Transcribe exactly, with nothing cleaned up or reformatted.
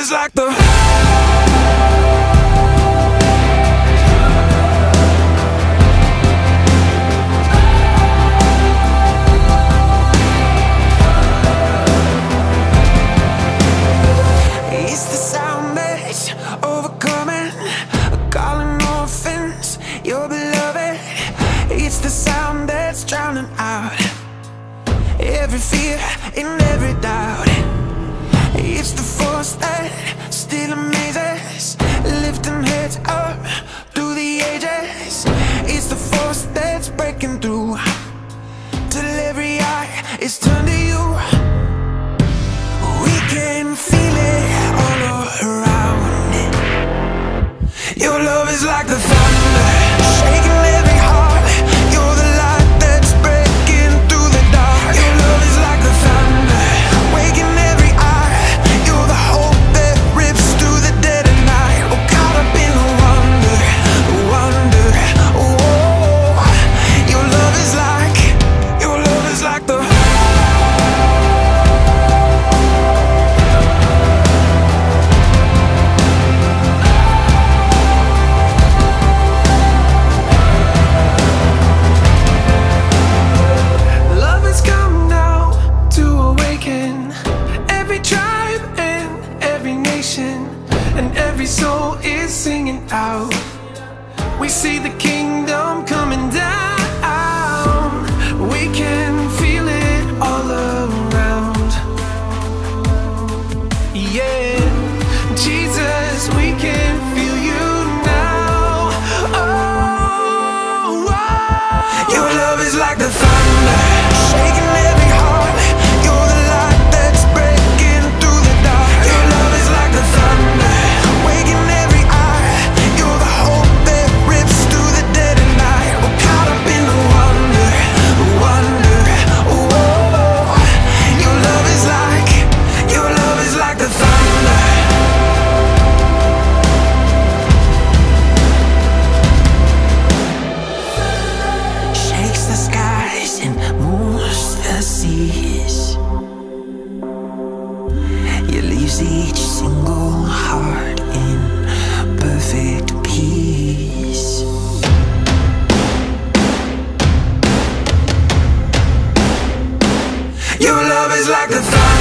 is like the It's the sound that's overcoming, calling orphans your beloved. It's the sound that's drowning out every fear and every doubt. It's the force that still amazes, lifting heads up through the ages. It's the force that's breaking through till every eye is turned to you. We can feel it all around. Your love is like the thunder, shaking every heart. You're the light that's breaking through the dark. Your love is like the thunder, waking every eye. You're the hope that rips through the dead of night. Oh, caught up in the wonder, wonder. Oh, your love is like, your love is like the and every soul is singing out. We see the kingdom coming down. We can feel it all around. Yeah, Jesus, we can feel you now. Oh, oh. Your love is like the thunder, shaking every heart. You're the light that's breaking through the dark. Your love is like the thunder, waking every eye. You're the hope that rips through the dead of night. We're caught up in the wonder, wonder. Oh, your love is like, your love is like the thunder. Shakes the skies and moves the seas. It leaves each single heart in perfect peace. Your love is like the thunder.